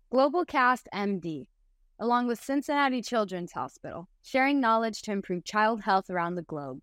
GlobalCast MD, along with Cincinnati Children's Hospital, sharing knowledge to improve child health around the globe.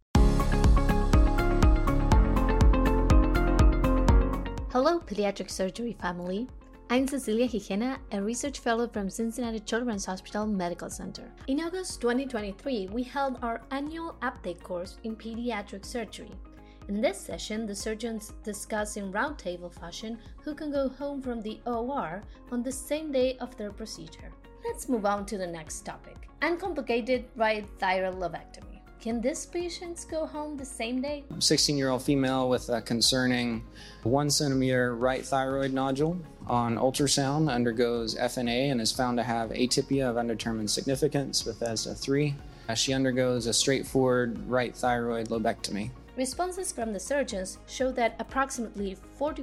Hello, pediatric surgery family. I'm Cecilia Gijena, a research fellow from Cincinnati Children's Hospital Medical Center. In August 2023, we held our annual update course in pediatric surgery. In this session, the surgeons discuss in roundtable fashion who can go home from the OR on the same day of their procedure. Let's move on to the next topic. Uncomplicated right thyroid lobectomy. Can these patients go home the same day? 16-year-old female with a concerning 1 centimeter right thyroid nodule on ultrasound undergoes FNA and is found to have atypia of undetermined significance, Bethesda 3. She undergoes a straightforward right thyroid lobectomy. Responses from the surgeons show that approximately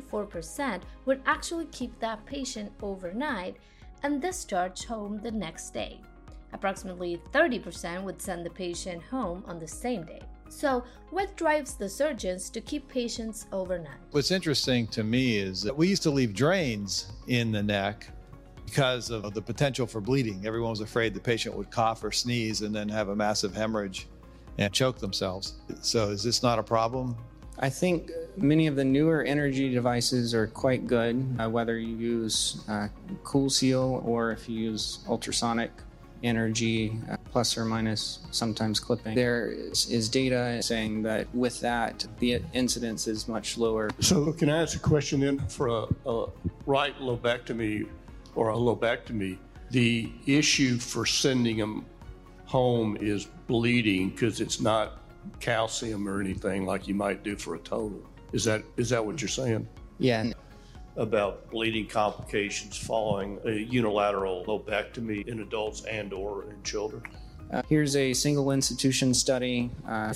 44% would actually keep that patient overnight and discharge home the next day. Approximately 30% would send the patient home on the same day. So, what drives the surgeons to keep patients overnight? What's interesting to me is that we used to leave drains in the neck because of the potential for bleeding. Everyone was afraid the patient would cough or sneeze and then have a massive hemorrhage and choke themselves. So is this not a problem? I think many of the newer energy devices are quite good, whether you use CoolSeal or if you use ultrasonic energy, plus or minus, sometimes clipping. There is data saying that with that, the incidence is much lower. So can I ask a question then? For a right lobectomy or a lobectomy, the issue for sending them home is bleeding because it's not calcium or anything like you might do for a total. Is that what you're saying? Yeah. About bleeding complications following a unilateral lobectomy in adults and or in children? Here's a single institution study,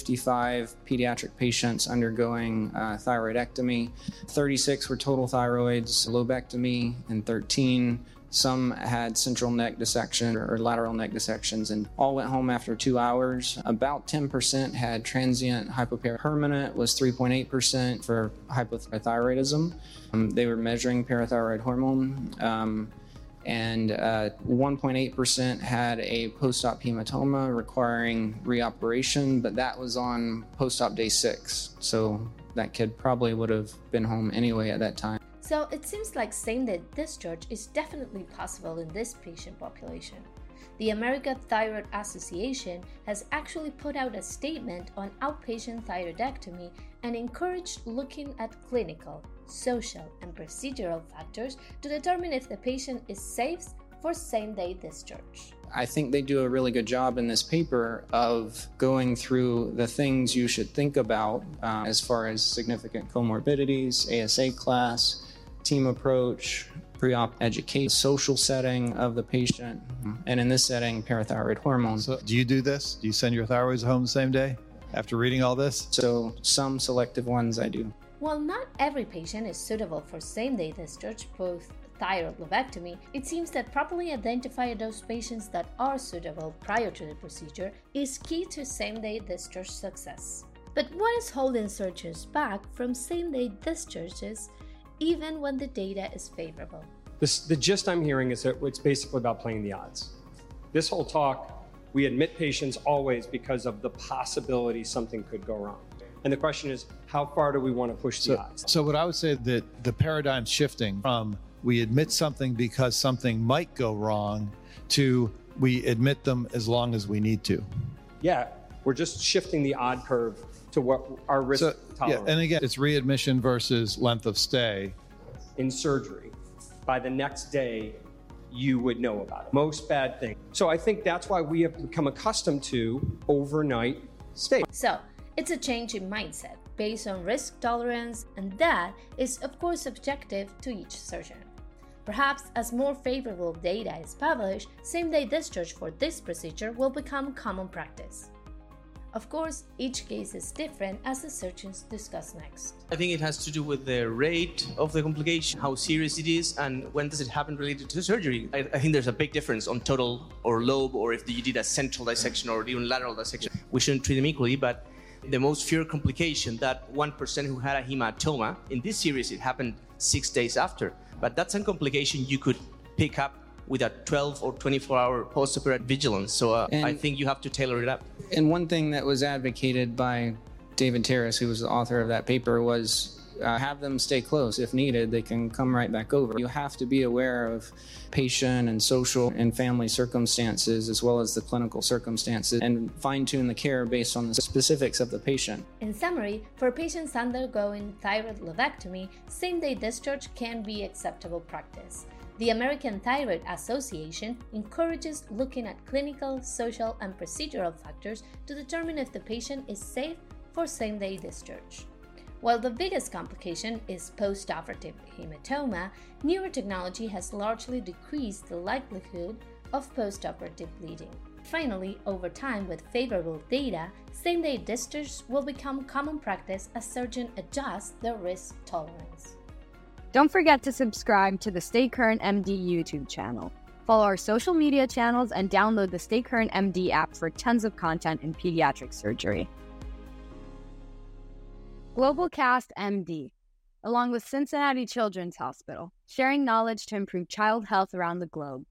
55 pediatric patients undergoing thyroidectomy. 36 were total thyroids, lobectomy, and 13 some had central neck dissection or lateral neck dissections and all went home after 2 hours. About 10% had transient hypoparathyroidism. Permanent was 3.8% for hypothyroidism. They were measuring parathyroid hormone. And 1.8% had a post-op hematoma requiring reoperation, but that was on post-op day 6. So that kid probably would have been home anyway at that time. So it seems like same-day discharge is definitely possible in this patient population. The American Thyroid Association has actually put out a statement on outpatient thyroidectomy and encouraged looking at clinical, social, and procedural factors to determine if the patient is safe for same-day discharge. I think they do a really good job in this paper of going through the things you should think about as far as significant comorbidities, ASA class, team approach, pre-op education, social setting of the patient, and in this setting, parathyroid hormone. So do you do this? Do you send your thyroids home the same day after reading all this? So some selective ones I do. While not every patient is suitable for same-day discharge post thyroid lobectomy, it seems that properly identifying those patients that are suitable prior to the procedure is key to same-day discharge success. But what is holding surgeons back from same-day discharges even when the data is favorable? The gist I'm hearing is that it's basically about playing the odds. This whole talk, we admit patients always because of the possibility something could go wrong. And the question is, how far do we want to push the odds? So what I would say that the paradigm's shifting from we admit something because something might go wrong to we admit them as long as we need to. Yeah, we're just shifting the odd curve to what our risk tolerance. Yeah, and again, it's readmission versus length of stay. In surgery, by the next day, you would know about it. Most bad thing. So I think that's why we have become accustomed to overnight stay. So it's a change in mindset based on risk tolerance, and that is, of course, subjective to each surgeon. Perhaps as more favorable data is published, same-day discharge for this procedure will become common practice. Of course, each case is different, as the surgeons discuss next. I think it has to do with the rate of the complication, how serious it is, and when does it happen related to surgery. I think there's a big difference on total or lobe, or if you did a central dissection or even lateral dissection. We shouldn't treat them equally, but the most feared complication, that 1% who had a hematoma, in this series it happened 6 days after. But that's a complication you could pick up with a 12 or 24-hour post-operative vigilance. So I think you have to tailor it up. And one thing that was advocated by David Terrace, who was the author of that paper, was have them stay close. If needed, they can come right back over. You have to be aware of patient and social and family circumstances as well as the clinical circumstances and fine-tune the care based on the specifics of the patient. In summary, for patients undergoing thyroid lobectomy, same-day discharge can be acceptable practice. The American Thyroid Association encourages looking at clinical, social, and procedural factors to determine if the patient is safe for same-day discharge. While the biggest complication is post-operative hematoma, newer technology has largely decreased the likelihood of post-operative bleeding. Finally, over time, with favorable data, same-day discharge will become common practice as surgeons adjust their risk tolerance. Don't forget to subscribe to the Stay Current MD YouTube channel. Follow our social media channels and download the Stay Current MD app for tons of content in pediatric surgery. GlobalCast MD, along with Cincinnati Children's Hospital, sharing knowledge to improve child health around the globe.